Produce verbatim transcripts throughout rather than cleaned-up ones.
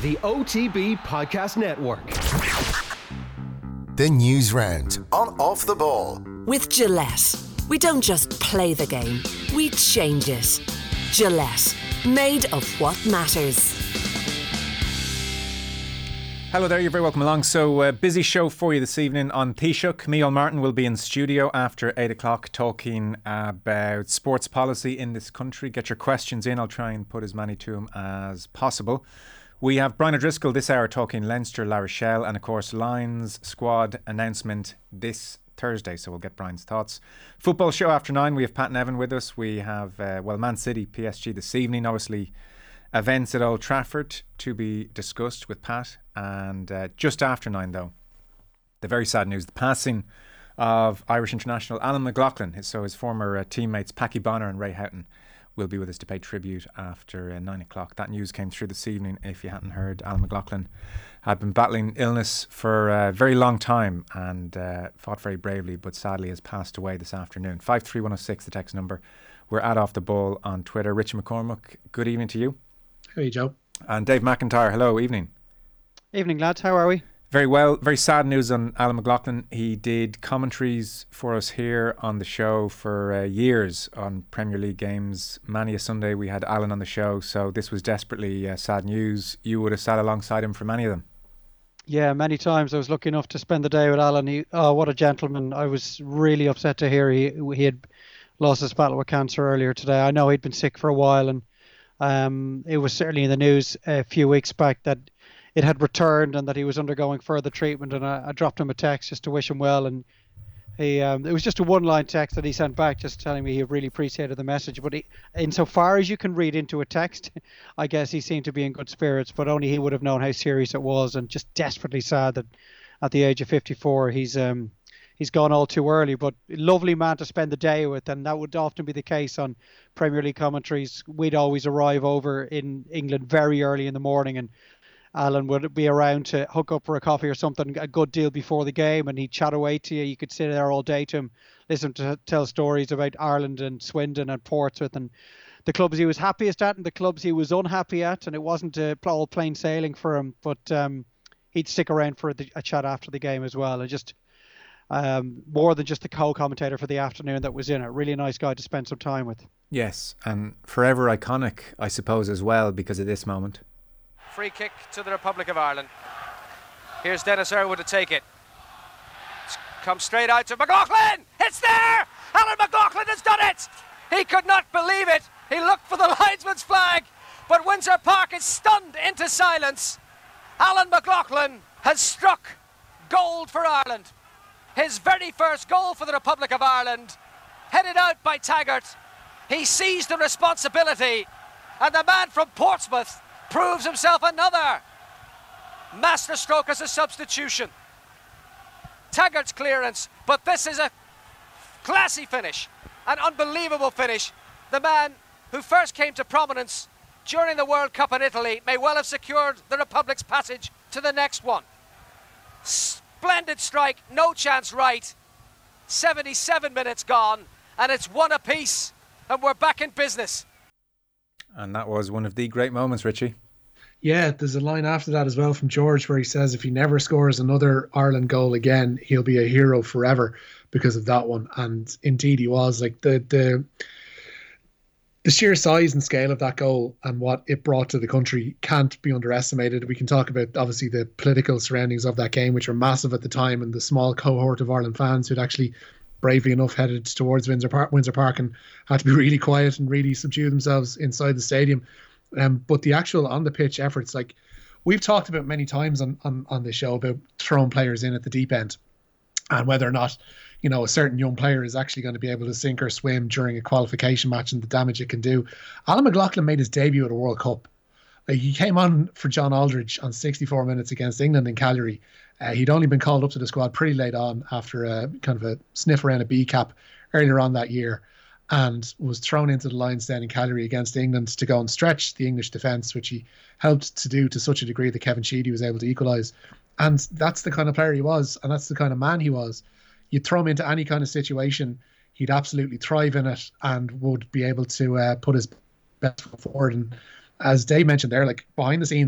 the O T B Podcast Network. The News Round on Off the Ball. With Gillette. We don't just play the game, we change it. Gillette. Made of what matters. Hello there, you're very welcome along. So, uh, busy show for you this evening on Taoiseach. Micheál Martin will be in studio after eight o'clock talking about sports policy in this country. Get your questions in, I'll try and put as many to him as possible. We have Brian O'Driscoll this hour talking Leinster, La Rochelle, and of course Lions squad announcement this Thursday, so we'll get Brian's thoughts. Football show after nine, we have Pat Nevin with us. We have, uh, well, Man City, P S G this evening, obviously events at Old Trafford to be discussed with Pat. And uh, just after nine, though, the very sad news, the passing of Irish international Alan McLaughlin. So his former uh, teammates Packy Bonner and Ray Houghton will be with us to pay tribute after uh, nine o'clock. That news came through this evening. If you hadn't heard, Alan McLaughlin had been battling illness for a very long time and uh, fought very bravely, but sadly has passed away this afternoon. five three one oh six, the text number. We're at Off the Ball on Twitter. Richie McCormick, good evening to you. How are you, Joe? And Dave McIntyre, hello, evening. Evening, lads. How are we? Very well. Very sad news on Alan McLaughlin. He did commentaries for us here on the show for uh, years on Premier League games. Many a Sunday we had Alan on the show, so this was desperately uh, sad news. You would have sat alongside him for many of them. Yeah, many times. I was lucky enough to spend the day with Alan. He, oh, what a gentleman. I was really upset to hear he, he had lost his battle with cancer earlier today. I know he'd been sick for a while, and um, it was certainly in the news a few weeks back that it had returned and that he was undergoing further treatment, and I, I dropped him a text just to wish him well, and he um, it was just a one-line text that he sent back just telling me he really appreciated the message. But he, insofar as you can read into a text, I guess he seemed to be in good spirits, but only he would have known how serious it was, and just desperately sad that at the age of fifty-four he's um he's gone all too early. But lovely man to spend the day with, and that would often be the case on Premier League commentaries. We'd always arrive over in England very early in the morning, and Alan would be around to hook up for a coffee or something a good deal before the game, and he'd chat away to you. You could sit there all day to him, listen to tell stories about Ireland and Swindon and Portsmouth and the clubs he was happiest at and the clubs he was unhappy at, and it wasn't uh, all plain sailing for him, but um, he'd stick around for the, a chat after the game as well, and just um, more than just the co-commentator for the afternoon that was in it. Really nice guy to spend some time with. Yes, and forever iconic, I suppose, as well, because of this moment. Free kick to the Republic of Ireland. Here's Dennis Irwin to take it. It's come straight out to McLaughlin. It's there! Alan McLaughlin has done it! He could not believe it. He looked for the linesman's flag, but Windsor Park is stunned into silence. Alan McLaughlin has struck gold for Ireland. His very first goal for the Republic of Ireland, headed out by Taggart. He seized the responsibility, and the man from Portsmouth proves himself another masterstroke as a substitution. Taggart's clearance, but this is a classy finish, an unbelievable finish. The man who first came to prominence during the World Cup in Italy may well have secured the Republic's passage to the next one. Splendid strike, no chance right. seventy-seven minutes gone, and it's one apiece, and we're back in business. And that was one of the great moments, Richie. Yeah, there's a line after that as well from George where he says if he never scores another Ireland goal again, he'll be a hero forever because of that one. And indeed he was. Like the the the sheer size and scale of that goal and what it brought to the country can't be underestimated. We can talk about obviously the political surroundings of that game, which were massive at the time, and the small cohort of Ireland fans who'd actually bravely enough headed towards Windsor Park, Windsor Park and had to be really quiet and really subdue themselves inside the stadium. Um, but the actual on the pitch efforts, like we've talked about many times on, on, on this show about throwing players in at the deep end and whether or not, you know, a certain young player is actually going to be able to sink or swim during a qualification match and the damage it can do. Alan McLaughlin made his debut at a World Cup. Like he came on for John Aldridge on sixty-four minutes against England in Cagliari. Uh, he'd only been called up to the squad pretty late on after a kind of a sniff around a B cap earlier on that year, and was thrown into the lines then in Cagliari against England to go and stretch the English defence, which he helped to do to such a degree that Kevin Sheedy was able to equalise. And that's the kind of player he was, and that's the kind of man he was. You'd throw him into any kind of situation, he'd absolutely thrive in it and would be able to uh, put his best foot forward. And as Dave mentioned there, like behind the scenes,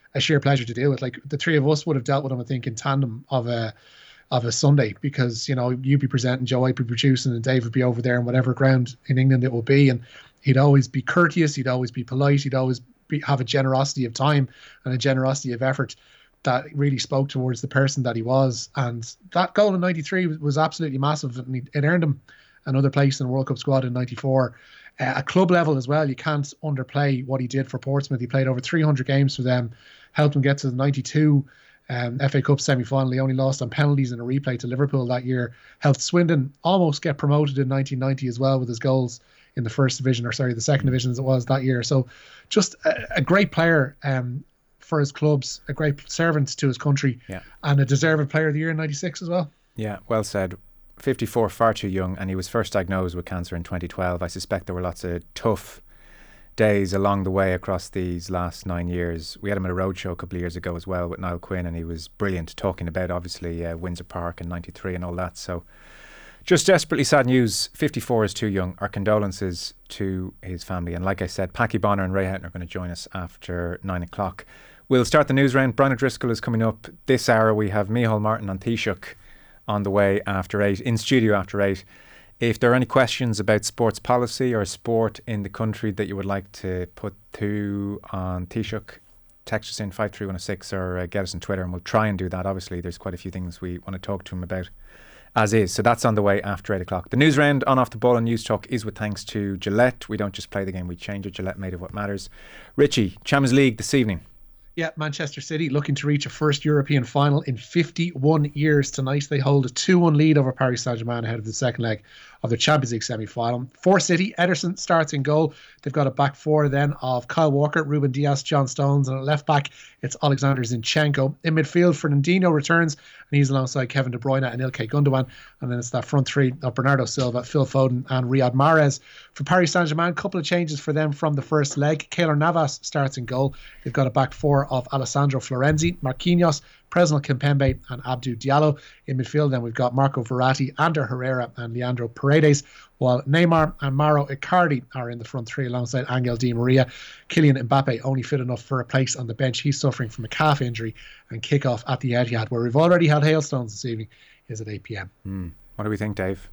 a sheer pleasure to deal with. Like the three of us would have dealt with him, I think, in tandem of a of a Sunday, because, you know, you'd be presenting, Joe, I'd be producing, and Dave would be over there in whatever ground in England it will be. And he'd always be courteous, he'd always be polite, he'd always be, have a generosity of time and a generosity of effort that really spoke towards the person that he was. And that goal in ninety-three was, was absolutely massive, and it earned him another place in the World Cup squad in ninety-four. Uh, at club level as well, you can't underplay what he did for Portsmouth. He played over three hundred games for them, helped them get to the ninety-two um, F A Cup semi-final. He only lost on penalties in a replay to Liverpool that year. Helped Swindon almost get promoted in nineteen ninety as well with his goals in the first division, or sorry, the second division as it was that year. So just a, a great player um, for his clubs, a great servant to his country, yeah. and a deserved player of the year in ninety-six as well. Yeah, well said. fifty-four, far too young, and he was first diagnosed with cancer in twenty twelve. I suspect there were lots of tough days along the way across these last nine years. We had him at a roadshow a couple of years ago as well with Niall Quinn, and he was brilliant, talking about obviously uh, Windsor Park in ninety-three and all that. So just desperately sad news. fifty-four is too young. Our condolences to his family. And like I said, Packy Bonner and Ray Houghton are going to join us after nine o'clock. We'll start the news round. Brian O'Driscoll is coming up this hour. We have Micheál Martin on Taoiseach on the way after eight, in studio after eight. If there are any questions about sports policy or sport in the country that you would like to put to on Taoiseach, text us in five three one oh six or uh, get us on Twitter, and we'll try and do that. Obviously, there's quite a few things we want to talk to him about as is. So that's on the way after eight o'clock. The news round on Off the Ball and News Talk is with thanks to Gillette. We don't just play the game, we change it. Gillette, made of what matters. Richie, Champions League this evening. Yeah, Manchester City looking to reach a first European final in fifty-one years tonight. They hold a two one lead over Paris Saint-Germain ahead of the second leg of the Champions League semi-final. For City, Ederson starts in goal. They've got a back four then of Kyle Walker, Ruben Dias, John Stones, and at left back it's Alexander Zinchenko. In midfield, Fernandinho returns, and he's alongside Kevin De Bruyne and Ilkay Gundogan. And then it's that front three of Bernardo Silva, Phil Foden and Riyad Mahrez. For Paris Saint-Germain, a couple of changes for them from the first leg. Keylor Navas starts in goal. They've got a back four of Alessandro Florenzi, Marquinhos, Presnel Kimpembe and Abdou Diallo. In midfield then we've got Marco Verratti, Ander Herrera and Leandro Paredes, while Neymar and Mauro Icardi are in the front three alongside Angel Di Maria. Kylian Mbappe only fit enough for a place on the bench. He's suffering from a calf injury, and kick-off at the Etihad, where we've already had hailstones this evening, is at eight p.m. Mm. What do we think, Dave?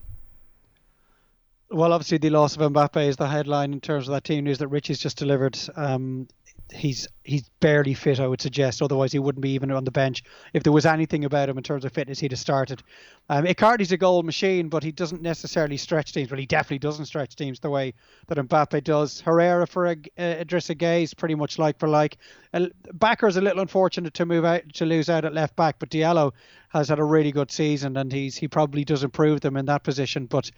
Well, obviously the loss of Mbappe is the headline in terms of that team news that Richie's just delivered. Um, he's he's barely fit, I would suggest. Otherwise, he wouldn't be even on the bench. If there was anything about him in terms of fitness, he'd have started. Um, Icardi's a goal machine, but he doesn't necessarily stretch teams. Well, he definitely doesn't stretch teams the way that Mbappe does. Herrera for a, uh, Idrissa Gueye is pretty much like for like. Uh, Bakker's a little unfortunate to move out to lose out at left back, but Diallo has had a really good season, and he's he probably does improve them in that position. But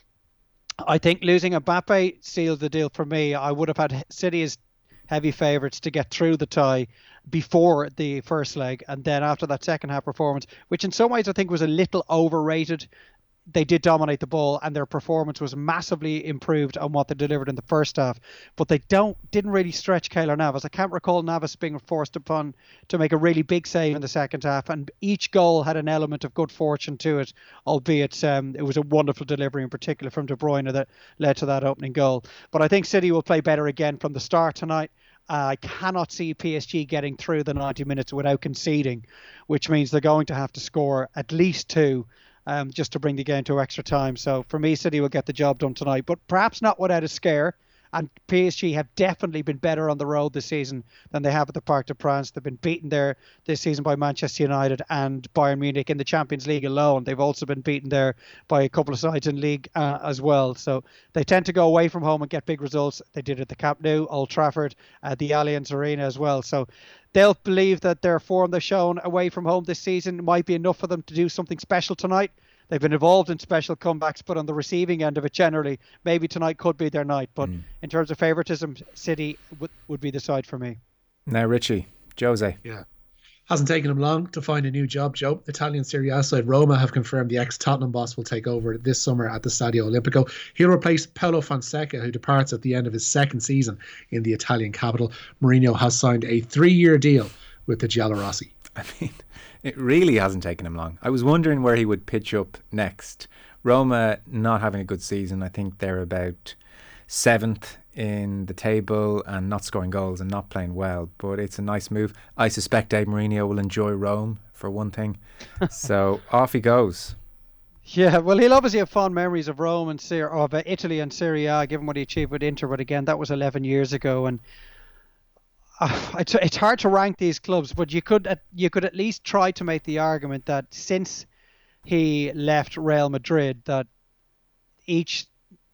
I think losing Mbappe seals the deal for me. I would have had City as heavy favourites to get through the tie before the first leg, and then after that second half performance, which in some ways I think was a little overrated. They did dominate the ball, and their performance was massively improved on what they delivered in the first half. But they don't didn't really stretch Keylor Navas. I can't recall Navas being forced upon to make a really big save in the second half, and each goal had an element of good fortune to it, albeit um, it was a wonderful delivery in particular from De Bruyne that led to that opening goal. But I think City will play better again from the start tonight. Uh, I cannot see P S G getting through the ninety minutes without conceding, which means they're going to have to score at least two um, just to bring the game to extra time. So for me, City will get the job done tonight, but perhaps not without a scare. And P S G have definitely been better on the road this season than they have at the Parc des Princes. They've been beaten there this season by Manchester United and Bayern Munich in the Champions League alone. They've also been beaten there by a couple of sides in League uh, as well. So they tend to go away from home and get big results. They did it at the Camp Nou, Old Trafford, uh, the Allianz Arena as well. So they'll believe that their form they've shown away from home this season might be enough for them to do something special tonight. They've been involved in special comebacks, but on the receiving end of it generally, maybe tonight could be their night. But mm. in terms of favouritism, City w- would be the side for me. Now, Richie, Jose. Yeah. Hasn't taken him long to find a new job, Joe. Italian Serie A side Roma have confirmed the ex-Tottenham boss will take over this summer at the Stadio Olimpico. He'll replace Paulo Fonseca, who departs at the end of his second season in the Italian capital. Mourinho has signed a three-year deal with the Giallorossi. I mean, it really hasn't taken him long. I was wondering where he would pitch up next. Roma not having a good season. I think they're about seventh in the table and not scoring goals and not playing well, but it's a nice move. I suspect Dave Mourinho will enjoy Rome for one thing. So off he goes. Yeah, well, he'll obviously have fond memories of Rome and Syria, of uh, Italy and Serie A, given what he achieved with Inter. But again, that was eleven years ago, and uh, it's it's hard to rank these clubs. But you could uh, you could at least try to make the argument that since he left Real Madrid, that each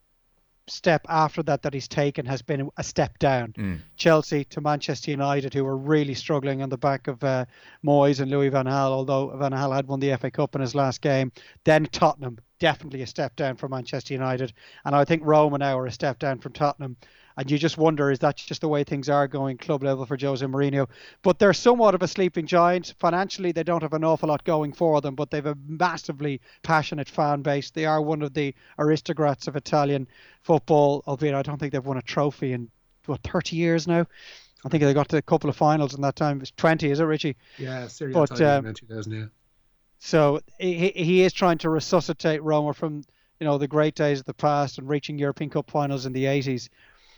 step after that that he's taken has been a step down. Mm. Chelsea to Manchester United, who were really struggling on the back of uh, Moyes and Louis van Gaal, although Van Gaal had won the F A Cup in his last game. Then Tottenham, definitely a step down from Manchester United, and I think Roma now are a step down from Tottenham. And you just wonder, is that just the way things are going club level for Jose Mourinho? But they're somewhat of a sleeping giant. Financially, they don't have an awful lot going for them, but they've a massively passionate fan base. They are one of the aristocrats of Italian football, albeit I don't think they've won a trophy in, what, thirty years now? I think they got to a couple of finals in that time. It's twenty, is it, Richie? Yeah, Serie A but, title um, in two thousand, yeah. So he, he is trying to resuscitate Roma from, you know, the great days of the past and reaching European Cup finals in the eighties.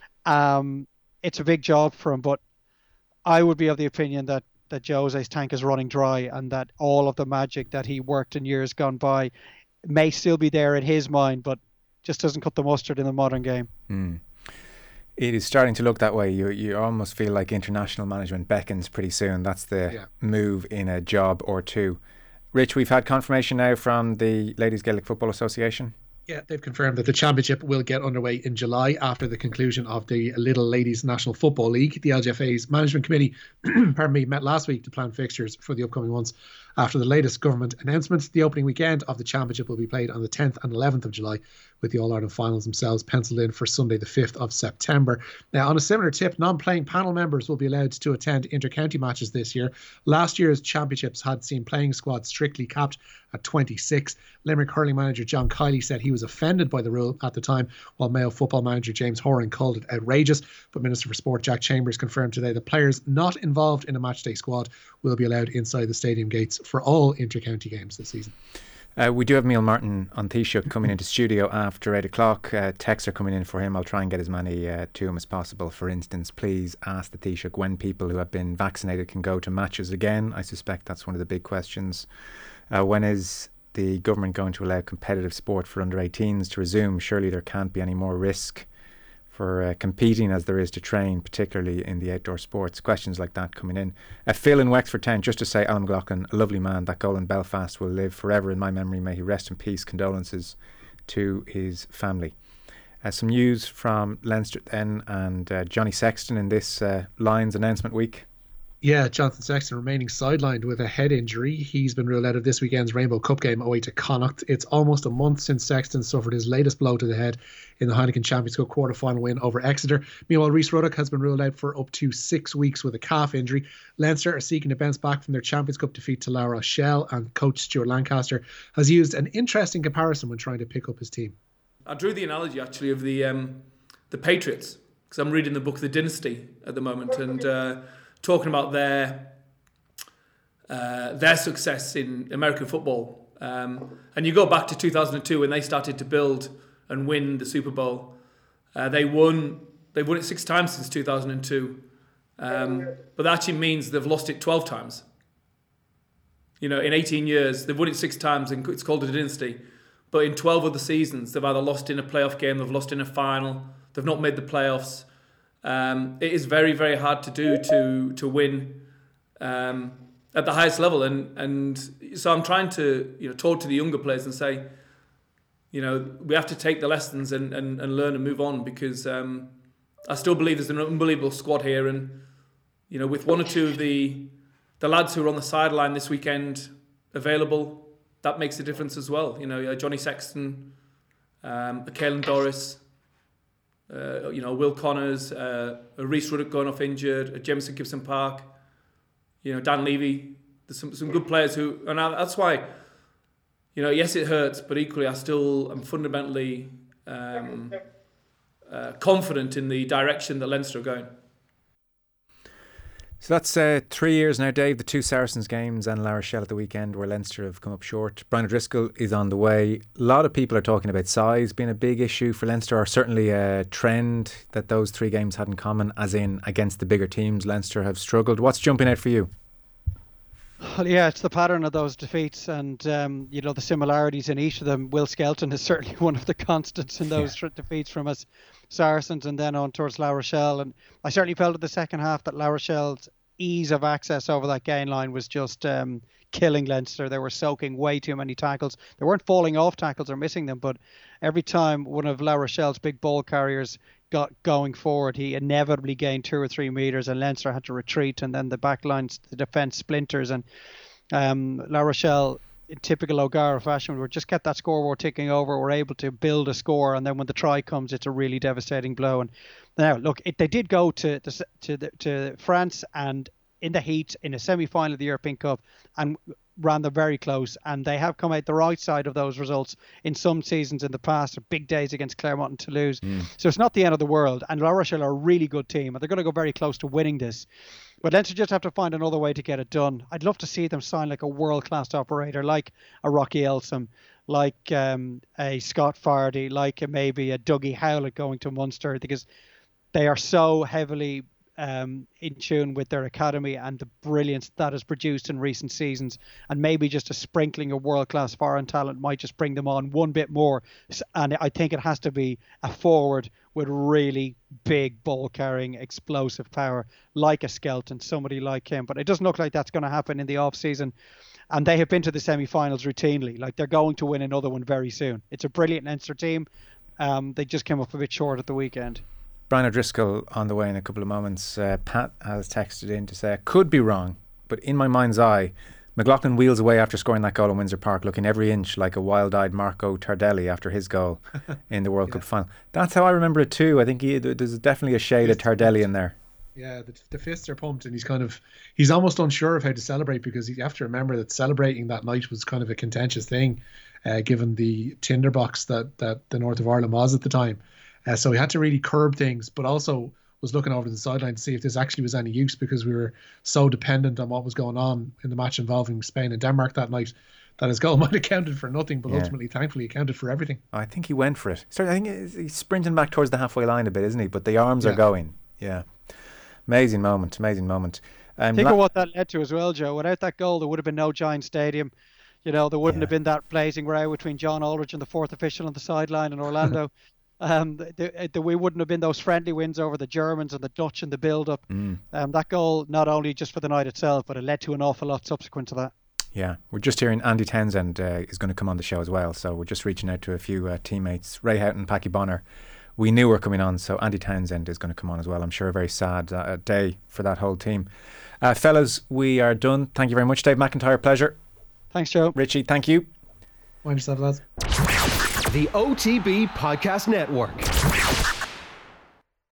Um, it's a big job for him, but I would be of the opinion that, that Jose's tank is running dry and that all of the magic that he worked in years gone by may still be there in his mind, but just doesn't cut the mustard in the modern game. Mm. It is starting to look that way. You you almost feel like international management beckons pretty soon. That's the yeah. move in a job or two. Rich, we've had confirmation now from the Ladies Gaelic Football Association. Yeah, they've confirmed that the championship will get underway in July after the conclusion of the Little Ladies National Football League. The L G F A's management committee, pardon me, met last week to plan fixtures for the upcoming months. After the latest government announcements, the opening weekend of the championship will be played on the tenth and eleventh of July, with the All-Ireland finals themselves penciled in for Sunday the fifth of September. Now, on a similar tip, non-playing panel members will be allowed to attend inter-county matches this year. Last year's championships had seen playing squads strictly capped at twenty-six. Limerick hurling manager John Kiley said he was offended by the rule at the time, while Mayo football manager James Horan called it outrageous. But Minister for Sport Jack Chambers confirmed today that players not involved in a matchday squad will be allowed inside the stadium gates for all inter-county games this season. Uh, we do have Miall Martin on Taoiseach coming into studio after eight o'clock. Uh, texts are coming in for him. I'll try and get as many uh, to him as possible. For instance, please ask the Taoiseach when people who have been vaccinated can go to matches again. I suspect that's one of the big questions. Uh, when is the government going to allow competitive sport for under eighteens to resume? Surely there can't be any more risk for uh, competing as there is to train, particularly in the outdoor sports. Questions like that coming in. Uh, Phil in Wexford Town, just to say, Alan McLaughlin, a lovely man. That goal in Belfast will live forever in my memory. May he rest in peace. Condolences to his family. Uh, some news from Leinster then, and uh, Johnny Sexton in this uh, Lions announcement week. Yeah, Jonathan Sexton remaining sidelined with a head injury. He's been ruled out of this weekend's Rainbow Cup game away to Connacht. It's almost a month since Sexton suffered his latest blow to the head in the Heineken Champions Cup quarter-final win over Exeter. Meanwhile, Rhys Ruddock has been ruled out for up to six weeks with a calf injury. Leinster are seeking to bounce back from their Champions Cup defeat to La Rochelle, and coach Stuart Lancaster has used an interesting comparison when trying to pick up his team. I drew the analogy actually of the um, the Patriots, because I'm reading the book The Dynasty at the moment, and uh, talking about their uh, their success in American football. Um, and you go back to two thousand two when they started to build and win the Super Bowl. Uh, they won they've won it six times since two thousand two. Um, but that actually means they've lost it twelve times. You know, in eighteen years, they've won it six times, and it's called a dynasty. But in twelve other seasons, they've either lost in a playoff game, they've lost in a final, they've not made the playoffs. Um, it is very, very hard to do to to win um, at the highest level, and and so I'm trying to you know talk to the younger players and say, you know, we have to take the lessons and, and, and learn and move on, because um, I still believe there's an unbelievable squad here, and you know, with one or two of the the lads who are on the sideline this weekend available, that makes a difference as well. You know, Johnny Sexton, um, Caelan Doris. Uh, you know, Will Connors, uh, Rhys Ruddock going off injured, uh, Jameson Gibson Park, you know, Dan Levy. There's some some good players who, and I, that's why, you know, yes, it hurts, but equally, I still am fundamentally um, uh, confident in the direction that Leinster are going. So that's uh, three years now, Dave. The two Saracens games and La Rochelle at the weekend where Leinster have come up short. Brian O'Driscoll is on the way. A lot of people are talking about size being a big issue for Leinster, or certainly a trend that those three games had in common, as in against the bigger teams Leinster have struggled. What's jumping out for you? Well, yeah, it's the pattern of those defeats and, um, you know, the similarities in each of them. Will Skelton is certainly one of the constants in those yeah. defeats from us Saracens and then on towards La Rochelle. And I certainly felt in the second half that La Rochelle's ease of access over that gain line was just um, killing Leinster. They were soaking way too many tackles. They weren't falling off tackles or missing them, but every time one of La Rochelle's big ball carriers got going forward, he inevitably gained two or three metres and Leinster had to retreat, and then the back lines, the defence splinters, and um, La Rochelle, in typical O'Gara fashion, we just kept that scoreboard ticking over. We're able to build a score, and then when the try comes, it's a really devastating blow. And now, look, it, they did go to to to, the, to France and in the heat in a semi-final of the European Cup and ran them very close, and they have come out the right side of those results in some seasons in the past, big days against Clermont and Toulouse. Mm. So it's not the end of the world, and La Rochelle are a really good team, and they're going to go very close to winning this. But Leinster just have to find another way to get it done. I'd love to see them sign like a world-class operator, like a Rocky Elsom, like um, a Scott Fardy, like a, maybe a Dougie Howlett going to Munster, because they are so heavily um, in tune with their academy and the brilliance that has produced in recent seasons. And maybe just a sprinkling of world-class foreign talent might just bring them on one bit more. And I think it has to be a forward with really big ball-carrying, explosive power, like a Skelton, somebody like him. But it doesn't look like that's going to happen in the off-season. And they have been to the semi-finals routinely. Like, they're going to win another one very soon. It's a brilliant Leinster team. Um, they just came up a bit short at the weekend. Brian O'Driscoll on the way in a couple of moments. Uh, Pat has texted in to say, I could be wrong, but in my mind's eye, McLaughlin wheels away after scoring that goal in Windsor Park, looking every inch like a wild-eyed Marco Tardelli after his goal in the World yeah. Cup final. That's how I remember it too. I think he, there's definitely a shade of Tardelli in there. Yeah, the, the fists are pumped, and he's kind of he's almost unsure of how to celebrate, because you have to remember that celebrating that night was kind of a contentious thing, uh, given the tinderbox that that the North of Ireland was at the time. Uh, so he had to really curb things, but also was looking over to the sideline to see if this actually was any use, because we were so dependent on what was going on in the match involving Spain and Denmark that night that his goal might have counted for nothing, but yeah. ultimately, thankfully, it counted for everything. I think he went for it. So I think he's sprinting back towards the halfway line a bit, isn't he? But the arms yeah. are going. Yeah. Amazing moment, amazing moment. Um, Think la- of what that led to as well, Joe. Without that goal, there would have been no Giant Stadium. You know, there wouldn't yeah. have been that blazing row between John Aldridge and the fourth official on the sideline in Orlando. Um, the, the, the, we wouldn't have been those friendly wins over the Germans and the Dutch in the build-up. Mm. Um, that goal, not only just for the night itself, but it led to an awful lot subsequent to that. Yeah, we're just hearing Andy Townsend uh, is going to come on the show as well. So we're just reaching out to a few uh, teammates. Ray Houghton, Packy Bonner, we knew were coming on. So Andy Townsend is going to come on as well. I'm sure a very sad uh, day for that whole team. Uh, fellas, we are done. Thank you very much. Dave McIntyre, pleasure. Thanks, Joe. Richie, thank you. Mind yourself, lads. The O T B Podcast Network.